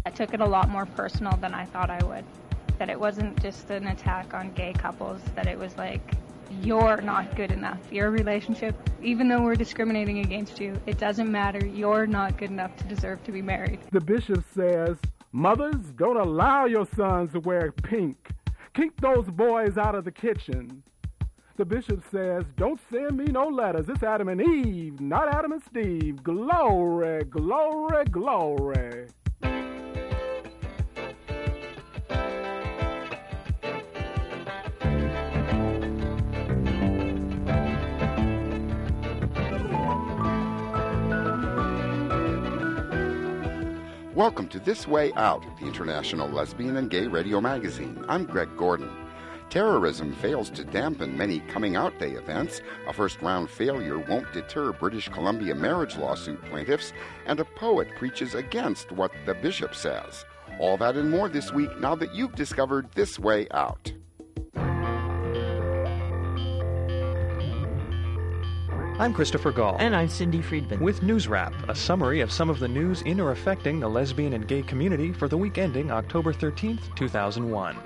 I took it a lot more personal than I thought I would. That it wasn't just an attack on gay couples, that it was like, you're not good enough. Your relationship, even though we're discriminating against you, it doesn't matter. You're not good enough to deserve to be married. The bishop says, mothers, don't allow your sons to wear pink. Keep those boys out of the kitchen. The bishop says, don't send me no letters. It's Adam and Eve, not Adam and Steve. Glory, glory, glory. Welcome to This Way Out, the International Lesbian and Gay Radio Magazine. I'm Greg Gordon. Terrorism fails to dampen many coming out day events. A first-round failure won't deter British Columbia marriage lawsuit plaintiffs, and a poet preaches against what the bishop says. All that and more this week now that you've discovered This Way Out. I'm Christopher Gall. And I'm Cindy Friedman. With News Wrap, a summary of some of the news in or affecting the lesbian and gay community for the week ending October 13th, 2001.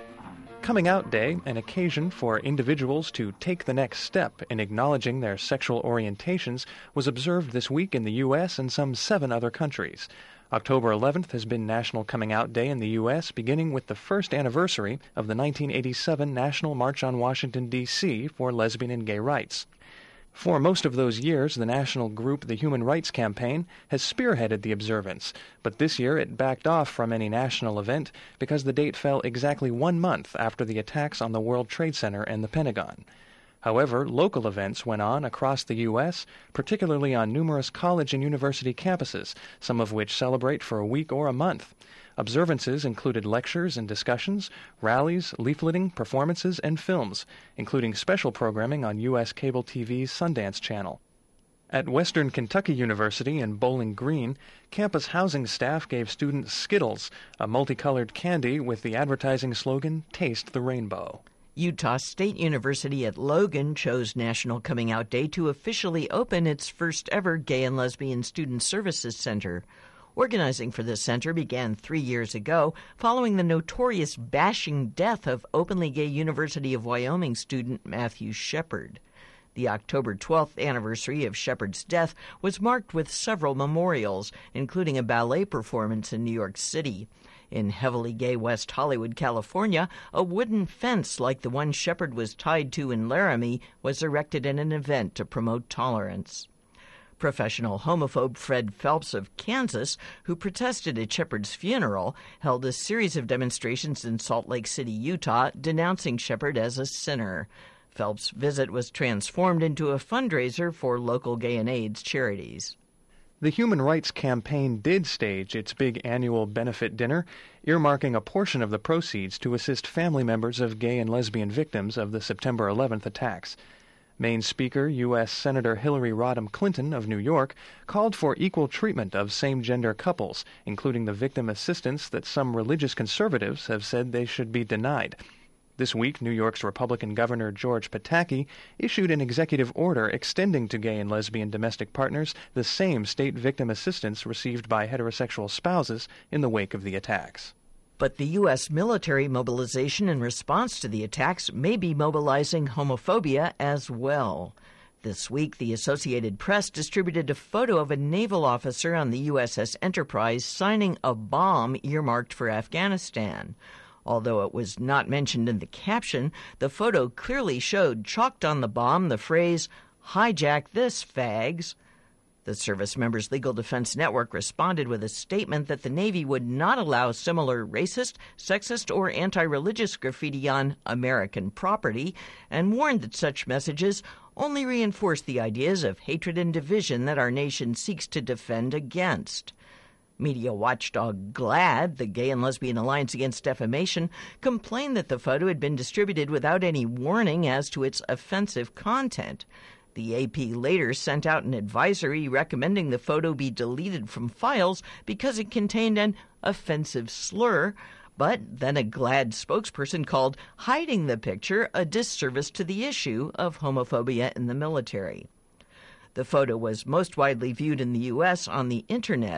Coming Out Day, an occasion for individuals to take the next step in acknowledging their sexual orientations, was observed this week in the U.S. and some 7 other countries. October 11th has been National Coming Out Day in the U.S., beginning with the first anniversary of the 1987 National March on Washington, D.C. for lesbian and gay rights. For most of those years, the national group, the Human Rights Campaign, has spearheaded the observance, but this year it backed off from any national event because the date fell exactly 1 month after the attacks on the World Trade Center and the Pentagon. However, local events went on across the U.S., particularly on numerous college and university campuses, some of which celebrate for a week or a month. Observances included lectures and discussions, rallies, leafleting, performances, and films, including special programming on U.S. cable TV's Sundance Channel. At Western Kentucky University in Bowling Green, campus housing staff gave students Skittles, a multicolored candy with the advertising slogan, "Taste the Rainbow." Utah State University at Logan chose National Coming Out Day to officially open its first ever Gay and Lesbian Student Services Center. Organizing for this center began 3 years ago, following the notorious bashing death of openly gay University of Wyoming student Matthew Shepard. The October 12th anniversary of Shepard's death was marked with several memorials, including a ballet performance in New York City. In heavily gay West Hollywood, California, a wooden fence like the one Shepard was tied to in Laramie was erected in an event to promote tolerance. Professional homophobe Fred Phelps of Kansas, who protested at Shepard's funeral, held a series of demonstrations in Salt Lake City, Utah, denouncing Shepard as a sinner. Phelps' visit was transformed into a fundraiser for local gay and AIDS charities. The Human Rights Campaign did stage its big annual benefit dinner, earmarking a portion of the proceeds to assist family members of gay and lesbian victims of the September 11th attacks. Main Speaker, U.S. Senator Hillary Rodham Clinton of New York, called for equal treatment of same-gender couples, including the victim assistance that some religious conservatives have said they should be denied. This week, New York's Republican Governor George Pataki issued an executive order extending to gay and lesbian domestic partners the same state victim assistance received by heterosexual spouses in the wake of the attacks. But the U.S. military mobilization in response to the attacks may be mobilizing homophobia as well. This week, the Associated Press distributed a photo of a naval officer on the USS Enterprise signing a bomb earmarked for Afghanistan. Although it was not mentioned in the caption, the photo clearly showed chalked on the bomb the phrase, "Hijack this, fags." The Service Members Legal Defense Network responded with a statement that the Navy would not allow similar racist, sexist, or anti-religious graffiti on American property, and warned that such messages only reinforce the ideas of hatred and division that our nation seeks to defend against. Media watchdog GLAAD, the Gay and Lesbian Alliance Against Defamation, complained that the photo had been distributed without any warning as to its offensive content. The AP later sent out an advisory recommending the photo be deleted from files because it contained an offensive slur, but then a GLAAD spokesperson called hiding the picture a disservice to the issue of homophobia in the military. The photo was most widely viewed in the U.S. on the Internet.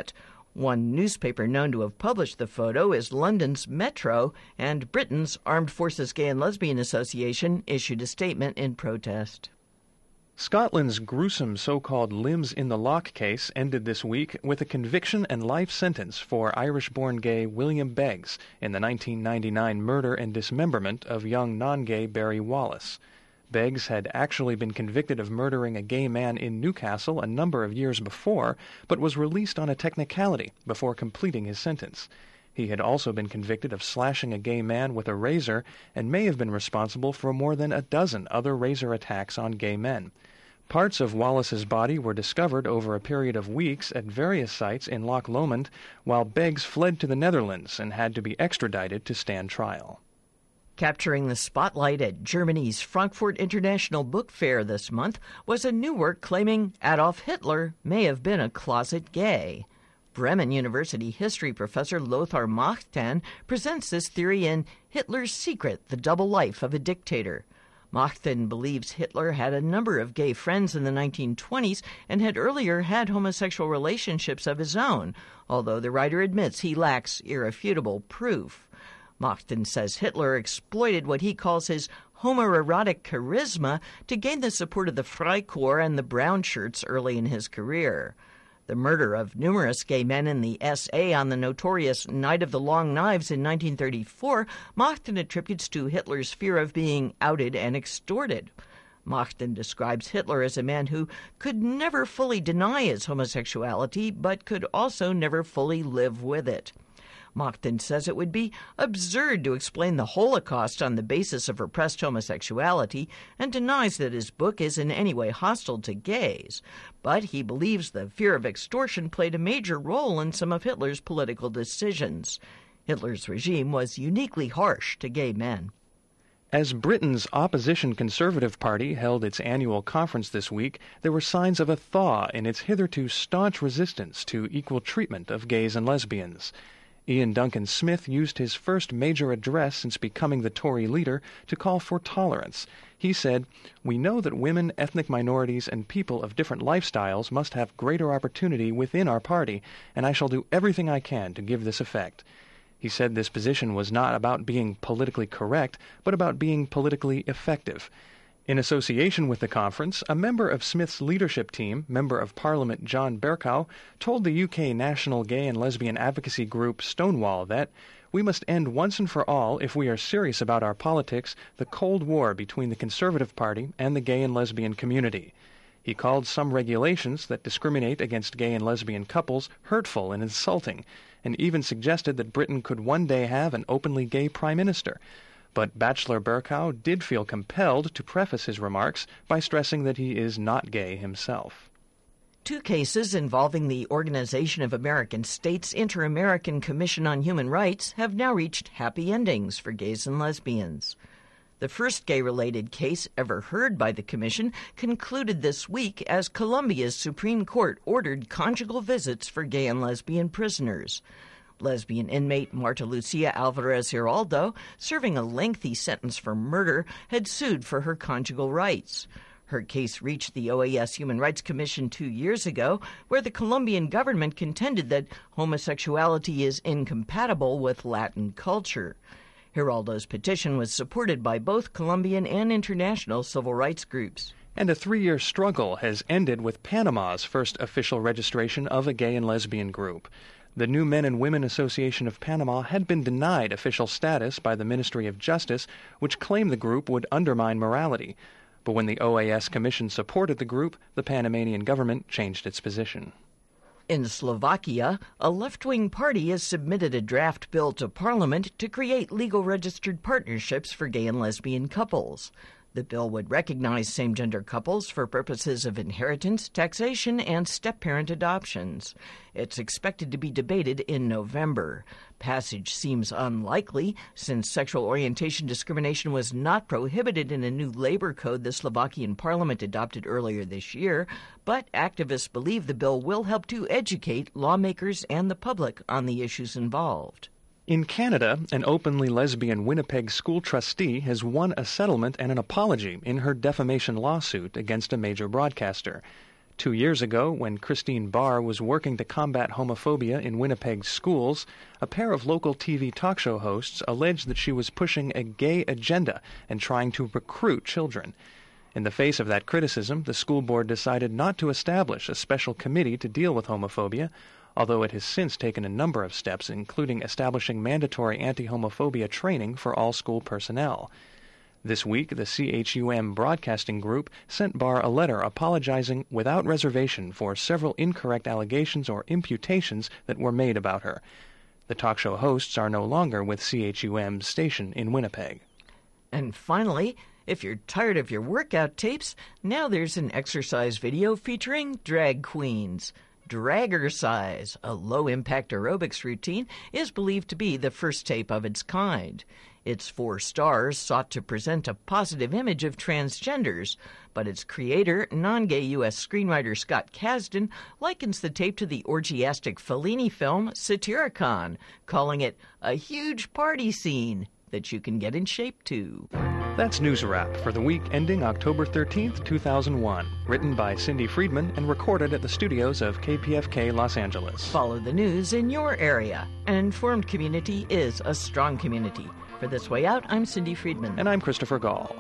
One newspaper known to have published the photo is London's Metro, and Britain's Armed Forces Gay and Lesbian Association issued a statement in protest. Scotland's gruesome so-called limbs in the lock case ended this week with a conviction and life sentence for Irish-born gay William Beggs in the 1999 murder and dismemberment of young non-gay Barry Wallace. Beggs had actually been convicted of murdering a gay man in Newcastle a number of years before, but was released on a technicality before completing his sentence. He had also been convicted of slashing a gay man with a razor and may have been responsible for more than a dozen other razor attacks on gay men. Parts of Wallace's body were discovered over a period of weeks at various sites in Loch Lomond, while Beggs fled to the Netherlands and had to be extradited to stand trial. Capturing the spotlight at Germany's Frankfurt International Book Fair this month was a new work claiming Adolf Hitler may have been a closet gay. Bremen University history professor Lothar Machten presents this theory in Hitler's Secret, The Double Life of a Dictator. Machten believes Hitler had a number of gay friends in the 1920s and had earlier had homosexual relationships of his own, although the writer admits he lacks irrefutable proof. Machten says Hitler exploited what he calls his homoerotic charisma to gain the support of the Freikorps and the Brown Shirts early in his career. The murder of numerous gay men in the SA on the notorious Night of the Long Knives in 1934, Machten attributes to Hitler's fear of being outed and extorted. Machten describes Hitler as a man who could never fully deny his homosexuality, but could also never fully live with it. Machten says it would be absurd to explain the Holocaust on the basis of repressed homosexuality and denies that his book is in any way hostile to gays. But he believes the fear of extortion played a major role in some of Hitler's political decisions. Hitler's regime was uniquely harsh to gay men. As Britain's opposition Conservative Party held its annual conference this week, there were signs of a thaw in its hitherto staunch resistance to equal treatment of gays and lesbians. Ian Duncan Smith used his first major address since becoming the Tory leader to call for tolerance. He said, "We know that women, ethnic minorities, and people of different lifestyles must have greater opportunity within our party, and I shall do everything I can to give this effect." He said this position was not about being politically correct, but about being politically effective. In association with the conference, a member of Smith's leadership team, Member of Parliament John Bercow, told the UK national gay and lesbian advocacy group Stonewall that we must end once and for all, if we are serious about our politics, the Cold War between the Conservative Party and the gay and lesbian community. He called some regulations that discriminate against gay and lesbian couples hurtful and insulting, and even suggested that Britain could one day have an openly gay prime minister. But Bachelor Bercow did feel compelled to preface his remarks by stressing that he is not gay himself. Two cases involving the Organization of American States Inter-American Commission on Human Rights have now reached happy endings for gays and lesbians. The first gay-related case ever heard by the Commission concluded this week as Colombia's Supreme Court ordered conjugal visits for gay and lesbian prisoners. Lesbian inmate Marta Lucia Alvarez Giraldo, serving a lengthy sentence for murder, had sued for her conjugal rights. Her case reached the OAS Human Rights Commission 2 years ago, where the Colombian government contended that homosexuality is incompatible with Latin culture. Giraldo's petition was supported by both Colombian and international civil rights groups. And a 3-year struggle has ended with Panama's first official registration of a gay and lesbian group. The New Men and Women Association of Panama had been denied official status by the Ministry of Justice, which claimed the group would undermine morality. But when the OAS Commission supported the group, the Panamanian government changed its position. In Slovakia, a left-wing party has submitted a draft bill to Parliament to create legal registered partnerships for gay and lesbian couples. The bill would recognize same-gender couples for purposes of inheritance, taxation, and step-parent adoptions. It's expected to be debated in November. Passage seems unlikely, since sexual orientation discrimination was not prohibited in a new labor code the Slovakian parliament adopted earlier this year, but activists believe the bill will help to educate lawmakers and the public on the issues involved. In Canada, an openly lesbian Winnipeg school trustee has won a settlement and an apology in her defamation lawsuit against a major broadcaster. 2 years ago, when Christine Barr was working to combat homophobia in Winnipeg's schools, a pair of local TV talk show hosts alleged that she was pushing a gay agenda and trying to recruit children. In the face of that criticism, the school board decided not to establish a special committee to deal with homophobia, although it has since taken a number of steps, including establishing mandatory anti-homophobia training for all school personnel. This week, the CHUM Broadcasting Group sent Barr a letter apologizing without reservation for several incorrect allegations or imputations that were made about her. The talk show hosts are no longer with CHUM's station in Winnipeg. And finally, if you're tired of your workout tapes, now there's an exercise video featuring drag queens. Draggercise, a low-impact aerobics routine, is believed to be the first tape of its kind. Its 4 stars sought to present a positive image of transgenders, but its creator, non-gay U.S. screenwriter Scott Kasdan, likens the tape to the orgiastic Fellini film Satyricon, calling it a huge party scene that you can get in shape to. That's News Wrap for the week ending October 13th, 2001, written by Cindy Friedman and recorded at the studios of KPFK Los Angeles. Follow the news in your area. An informed community is a strong community. For This Way Out, I'm Cindy Friedman. And I'm Christopher Gall.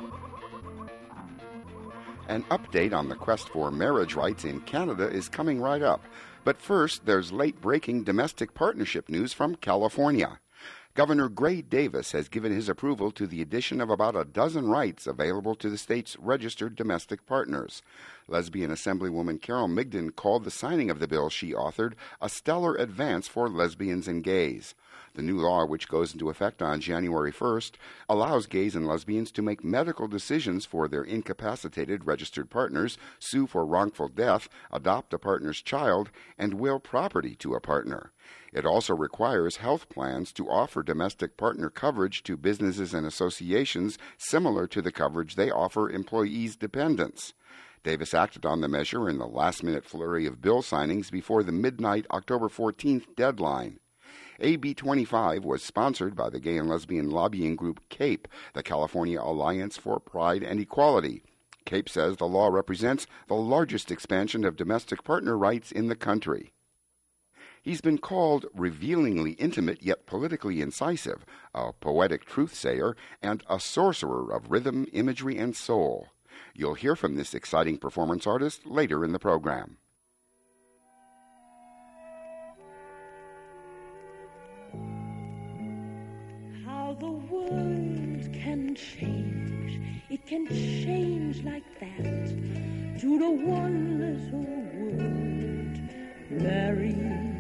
An update on the quest for marriage rights in Canada is coming right up. But first, there's late-breaking domestic partnership news from California. Governor Gray Davis has given his approval to the addition of about a dozen rights available to the state's registered domestic partners. Lesbian Assemblywoman Carol Migden called the signing of the bill she authored a stellar advance for lesbians and gays. The new law, which goes into effect on January 1st, allows gays and lesbians to make medical decisions for their incapacitated registered partners, sue for wrongful death, adopt a partner's child, and will property to a partner. It also requires health plans to offer domestic partner coverage to businesses and associations similar to the coverage they offer employees' dependents. Davis acted on the measure in the last-minute flurry of bill signings before the midnight October 14th deadline. AB 25 was sponsored by the gay and lesbian lobbying group CAPE, the California Alliance for Pride and Equality. CAPE says the law represents the largest expansion of domestic partner rights in the country. He's been called revealingly intimate yet politically incisive, a poetic truth-sayer, and a sorcerer of rhythm, imagery, and soul. You'll hear from this exciting performance artist later in the program. How the world can change, it can change like that, to the wonders of world, Mary.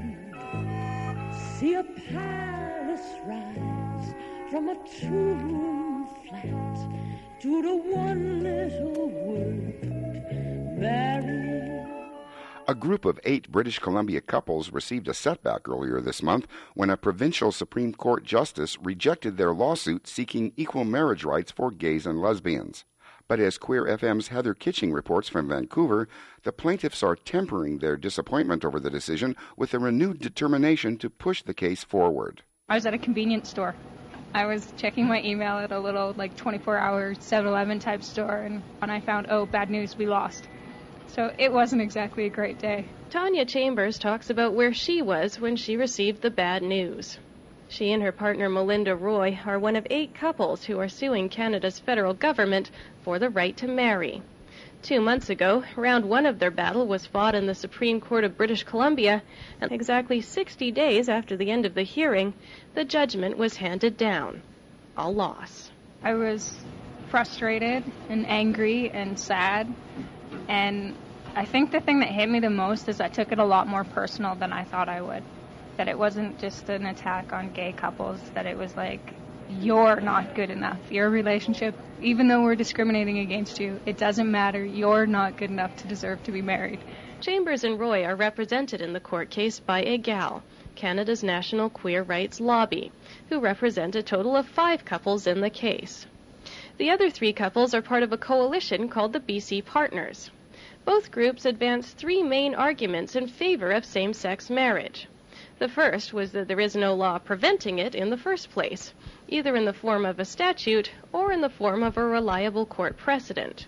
See a palace rise from a two-room flat to the wonders of world, Mary. A group of 8 British Columbia couples received a setback earlier this month when a provincial Supreme Court justice rejected their lawsuit seeking equal marriage rights for gays and lesbians. But as Queer FM's Heather Kitching reports from Vancouver, the plaintiffs are tempering their disappointment over the decision with a renewed determination to push the case forward. I was at a convenience store. I was checking my email at a little 24-hour 7-Eleven type store, and I found, bad news, we lost. So it wasn't exactly a great day. Tanya Chambers talks about where she was when she received the bad news. She and her partner Melinda Roy are one of 8 couples who are suing Canada's federal government for the right to marry. 2 months ago, round 1 of their battle was fought in the Supreme Court of British Columbia, and exactly 60 days after the end of the hearing, the judgment was handed down. A loss. I was frustrated and angry and sad, and I think the thing that hit me the most is I took it a lot more personal than I thought I would. That it wasn't just an attack on gay couples, that it was you're not good enough. Your relationship, even though we're discriminating against you, it doesn't matter. You're not good enough to deserve to be married. Chambers and Roy are represented in the court case by EGAL, Canada's national queer rights lobby, who represent a total of 5 couples in the case. The other 3 couples are part of a coalition called the BC Partners. Both groups advance 3 main arguments in favor of same-sex marriage. The first was that there is no law preventing it in the first place, either in the form of a statute or in the form of a reliable court precedent.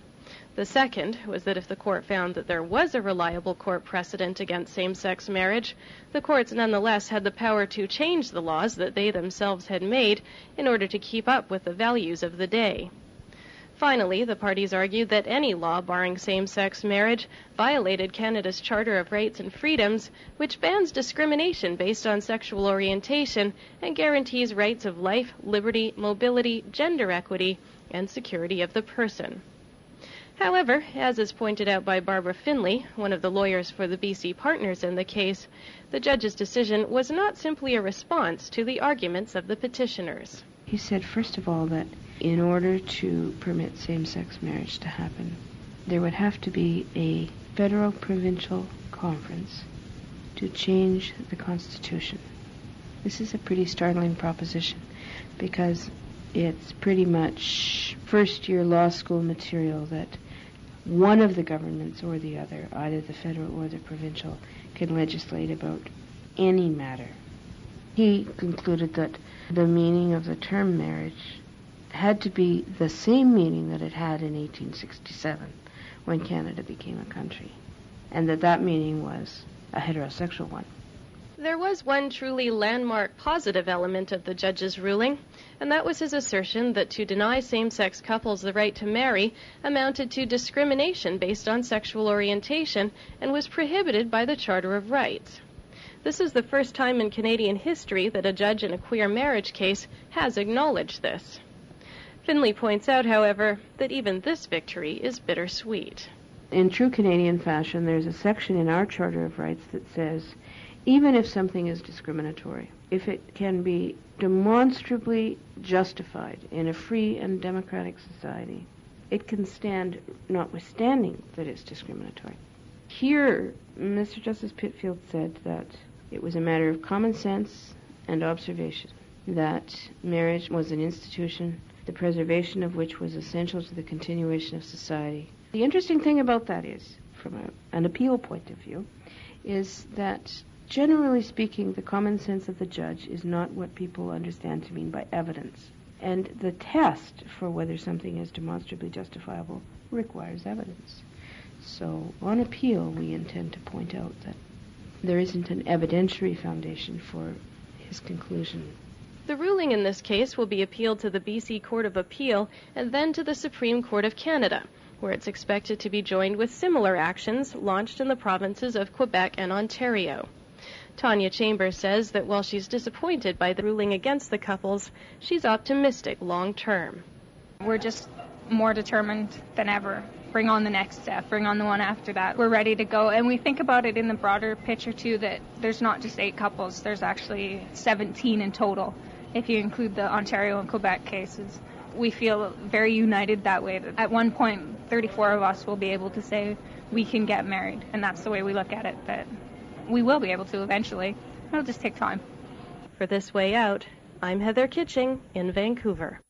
The second was that if the court found that there was a reliable court precedent against same-sex marriage, the courts nonetheless had the power to change the laws that they themselves had made in order to keep up with the values of the day. Finally, the parties argued that any law barring same-sex marriage violated Canada's Charter of Rights and Freedoms, which bans discrimination based on sexual orientation and guarantees rights of life, liberty, mobility, gender equity, and security of the person. However, as is pointed out by Barbara Finley, one of the lawyers for the BC partners in the case, the judge's decision was not simply a response to the arguments of the petitioners. He said, first of all, that in order to permit same-sex marriage to happen, there would have to be a federal-provincial conference to change the Constitution. This is a pretty startling proposition because it's pretty much first-year law school material that one of the governments or the other, either the federal or the provincial, can legislate about any matter. He concluded that the meaning of the term marriage had to be the same meaning that it had in 1867 when Canada became a country, and that meaning was a heterosexual one. There was one truly landmark positive element of the judge's ruling, and that was his assertion that to deny same-sex couples the right to marry amounted to discrimination based on sexual orientation and was prohibited by the Charter of Rights. This is the first time in Canadian history that a judge in a queer marriage case has acknowledged this. Finley points out, however, that even this victory is bittersweet. In true Canadian fashion, there's a section in our Charter of Rights that says, even if something is discriminatory, if it can be demonstrably justified in a free and democratic society, it can stand notwithstanding that it's discriminatory. Here, Mr. Justice Pitfield said that it was a matter of common sense and observation, that marriage was an institution, the preservation of which was essential to the continuation of society. The interesting thing about that is, from an appeal point of view, is that generally speaking, the common sense of the judge is not what people understand to mean by evidence. And the test for whether something is demonstrably justifiable requires evidence. So on appeal, we intend to point out that there isn't an evidentiary foundation for his conclusion. The ruling in this case will be appealed to the BC Court of Appeal and then to the Supreme Court of Canada, where it's expected to be joined with similar actions launched in the provinces of Quebec and Ontario. Tanya Chambers says that while she's disappointed by the ruling against the couples, she's optimistic long term. We're just more determined than ever. Bring on the next step, bring on the one after that. We're ready to go. And we think about it in the broader picture, too, that there's not just 8 couples. There's actually 17 in total, if you include the Ontario and Quebec cases. We feel very united that way. That at one point, 34 of us will be able to say we can get married. And that's the way we look at it, that we will be able to eventually. It'll just take time. For This Way Out, I'm Heather Kitching in Vancouver.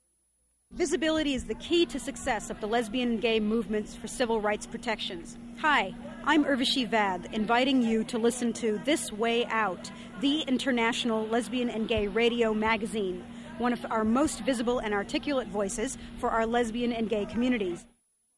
Visibility is the key to success of the lesbian and gay movements for civil rights protections. Hi, I'm Urvashi Vad, inviting you to listen to This Way Out, the international lesbian and gay radio magazine, one of our most visible and articulate voices for our lesbian and gay communities.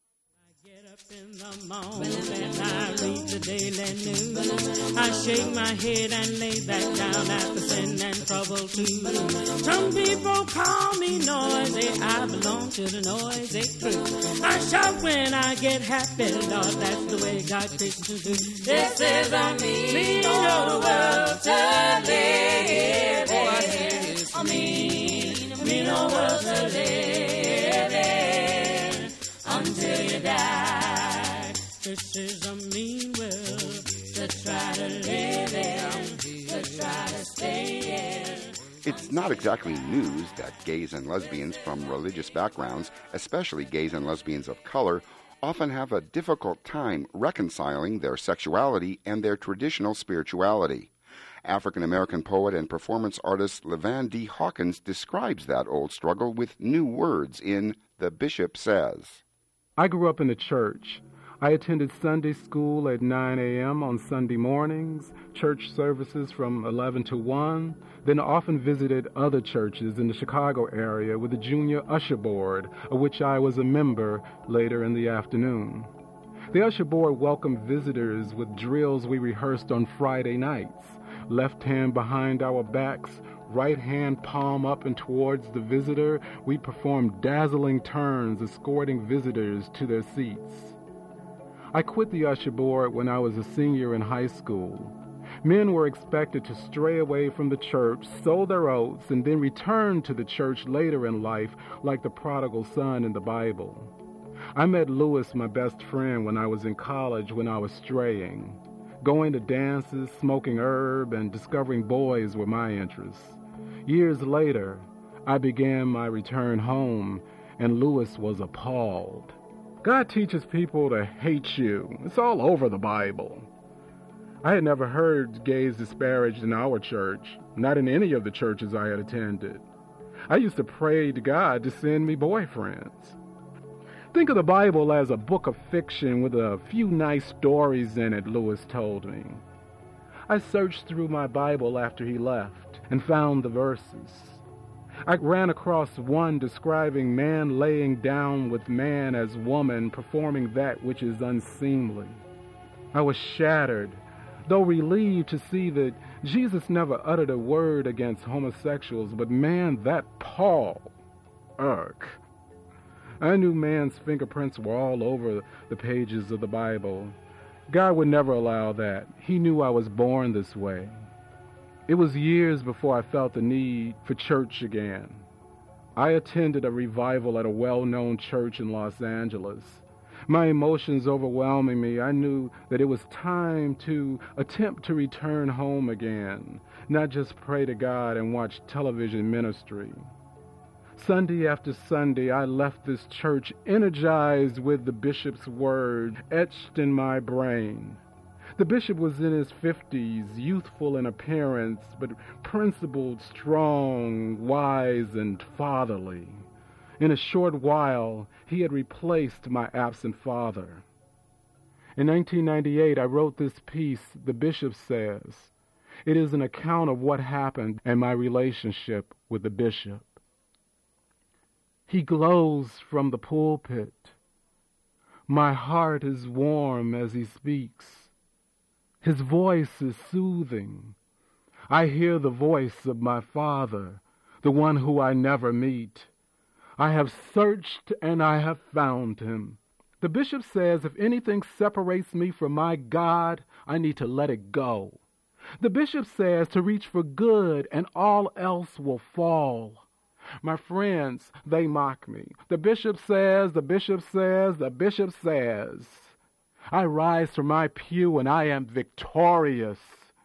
In the morning, I read the daily news. I shake my head and lay back down after sin and trouble too. Some people call me noisy. I belong to the noisy crew. I shout when I get happy, Lord. That's the way God Christians do. This is a mean old world to live in. A mean old world to live in until you die. This is a mean world to try to live in, to try to stay in. It's not exactly news that gays and lesbians from religious backgrounds, especially gays and lesbians of color, often have a difficult time reconciling their sexuality and their traditional spirituality. African-American poet and performance artist Levan D. Hawkins describes that old struggle with new words in The Bishop Says. I grew up in the church. I attended Sunday school at 9 a.m. on Sunday mornings, church services from 11 to 1, then often visited other churches in the Chicago area with the Junior Usher Board, of which I was a member later in the afternoon. The Usher Board welcomed visitors with drills we rehearsed on Friday nights. Left hand behind our backs, right hand palm up and towards the visitor, we performed dazzling turns escorting visitors to their seats. I quit the Usher Board when I was a senior in high school. Men were expected to stray away from the church, sow their oats, and then return to the church later in life like the prodigal son in the Bible. I met Lewis, my best friend, when I was in college when I was straying. Going to dances, smoking herb, and discovering boys were my interests. Years later, I began my return home, and Lewis was appalled. God teaches people to hate you. It's all over the Bible. I had never heard gays disparaged in our church, not in any of the churches I had attended. I used to pray to God to send me boyfriends. Think of the Bible as a book of fiction with a few nice stories in it, Lewis told me. I searched through my Bible after he left and found the verses. I ran across one describing man laying down with man as woman, performing that which is unseemly. I was shattered, though relieved to see that Jesus never uttered a word against homosexuals, but man, that Paul, ugh. I knew man's fingerprints were all over the pages of the Bible. God would never allow that. He knew I was born this way. It was years before I felt the need for church again. I attended a revival at a well-known church in Los Angeles. My emotions overwhelming me, I knew that it was time to attempt to return home again, not just pray to God and watch television ministry. Sunday after Sunday, I left this church energized with the bishop's word etched in my brain. The bishop was in his 50s, youthful in appearance, but principled, strong, wise, and fatherly. In a short while, he had replaced my absent father. In 1998, I wrote this piece, The Bishop Says. It is an account of what happened and my relationship with the bishop. He glows from the pulpit. My heart is warm as he speaks. His voice is soothing. I hear the voice of my Father, the one who I never meet. I have searched and I have found him. The bishop says if anything separates me from my God, I need to let it go. The bishop says to reach for good and all else will fall. My friends, they mock me. The bishop says, the bishop says, the bishop says. I rise from my pew and I am victorious.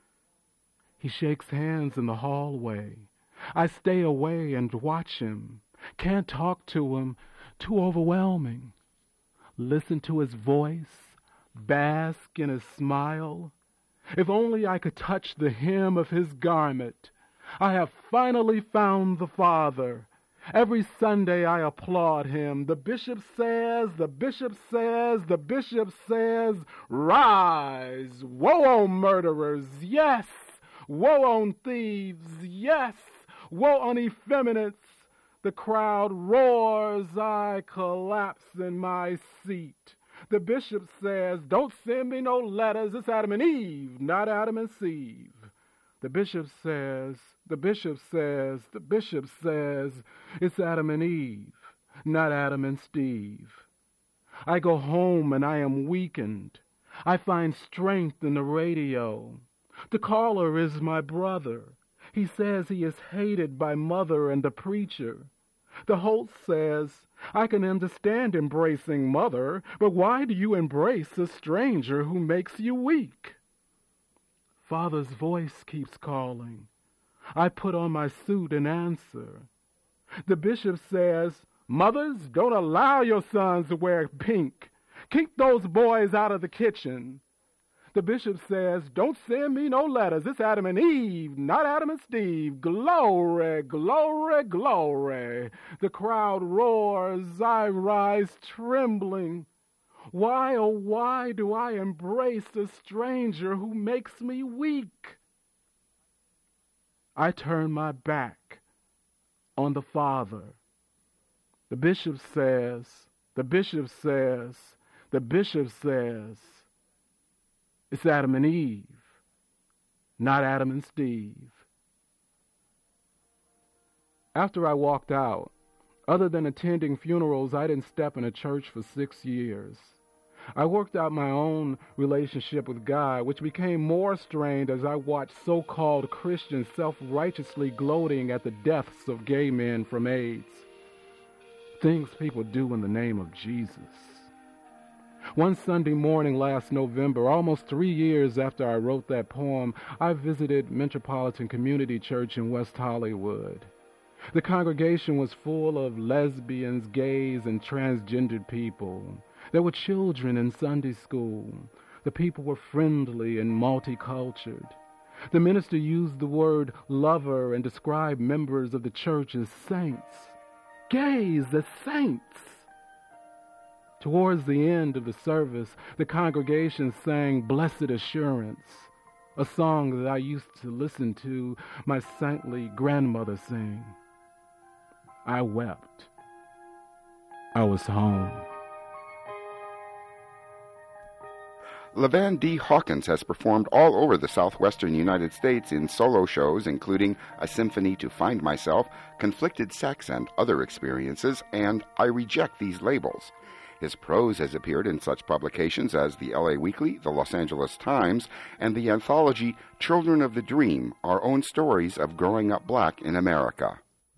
He shakes hands in the hallway. I stay away and watch him. Can't talk to him, too overwhelming. Listen to his voice, bask in his smile. If only I could touch the hem of his garment. I have finally found the Father. Every Sunday I applaud him. The bishop says, the bishop says, the bishop says, rise! Woe on murderers, yes! Woe on thieves, yes! Woe on effeminates! The crowd roars, I collapse in my seat. The bishop says, don't send me no letters, it's Adam and Eve, not Adam and Steve. The bishop says, the bishop says, the bishop says, it's Adam and Eve, not Adam and Steve. I go home and I am weakened. I find strength in the radio. The caller is my brother. He says he is hated by mother and the preacher. The host says, I can understand embracing mother, but why do you embrace a stranger who makes you weak? Father's voice keeps calling. I put on my suit and answer. The bishop says, mothers, don't allow your sons to wear pink. Keep those boys out of the kitchen. The bishop says, don't send me no letters. It's Adam and Eve, not Adam and Steve. Glory, glory, glory. The crowd roars. I rise trembling. Why, oh why do I embrace a stranger who makes me weak? I turn my back on the Father. The bishop says, it's Adam and Eve, not Adam and Steve. After I walked out, other than attending funerals, I didn't step in a church for 6 years. I worked out my own relationship with God, which became more strained as I watched so-called Christians self-righteously gloating at the deaths of gay men from AIDS. Things people do in the name of Jesus. One Sunday morning last November, almost 3 years after I wrote that poem, I visited Metropolitan Community Church in West Hollywood. The congregation was full of lesbians, gays, and transgendered people. There were children in Sunday school. The people were friendly and multicultured. The minister used the word lover and described members of the church as saints. Gays as saints. Towards the end of the service, the congregation sang Blessed Assurance, a song that I used to listen to my saintly grandmother sing. I wept. I was home. LaVan D. Hawkins has performed all over the southwestern United States in solo shows, including A Symphony to Find Myself, Conflicted Sex and Other Experiences, and I Reject These Labels. His prose has appeared in such publications as the LA Weekly, the Los Angeles Times, and the anthology Children of the Dream, Our Own Stories of Growing Up Black in America.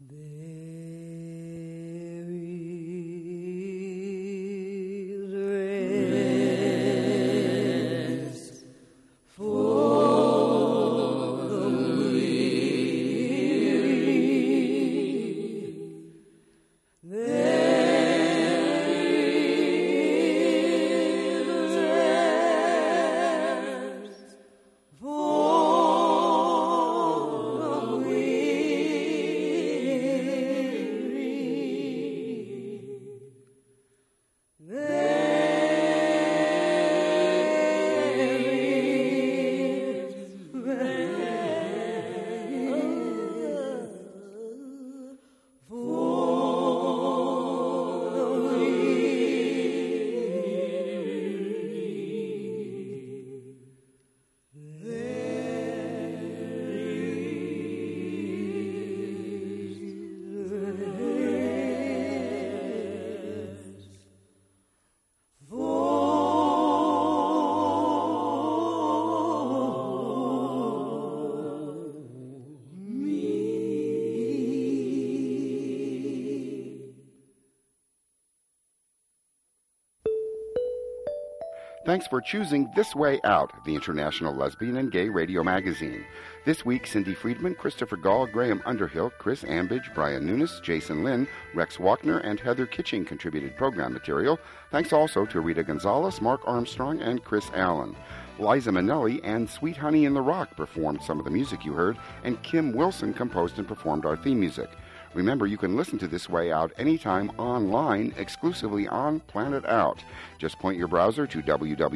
Thanks for choosing This Way Out, the International Lesbian and Gay Radio Magazine. This week, Cindy Friedman, Christopher Gall, Graham Underhill, Chris Ambidge, Brian Nunes, Jason Lynn, Rex Walkner, and Heather Kitching contributed program material. Thanks also to Rita Gonzalez, Mark Armstrong, and Chris Allen. Liza Minnelli and Sweet Honey in the Rock performed some of the music you heard, and Kim Wilson composed and performed our theme music. Remember, you can listen to This Way Out anytime online, exclusively on Planet Out. Just point your browser to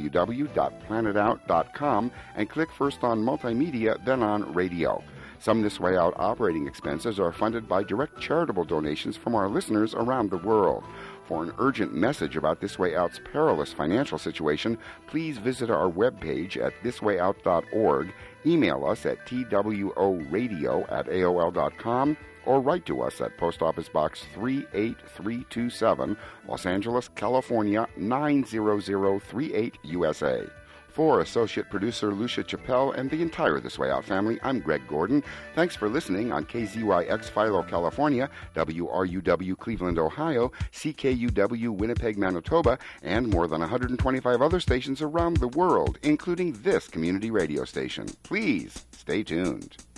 www.planetout.com and click first on Multimedia, then on Radio. Some This Way Out operating expenses are funded by direct charitable donations from our listeners around the world. For an urgent message about This Way Out's perilous financial situation, please visit our webpage at thiswayout.org, email us at tworadio@aol.com, or write to us at Post Office Box 38327, Los Angeles, California 90038, USA. For Associate Producer Lucia Chappelle and the entire This Way Out family, I'm Greg Gordon. Thanks for listening on KZYX Philo, California, WRUW Cleveland, Ohio, CKUW Winnipeg, Manitoba, and more than 125 other stations around the world, including this community radio station. Please stay tuned.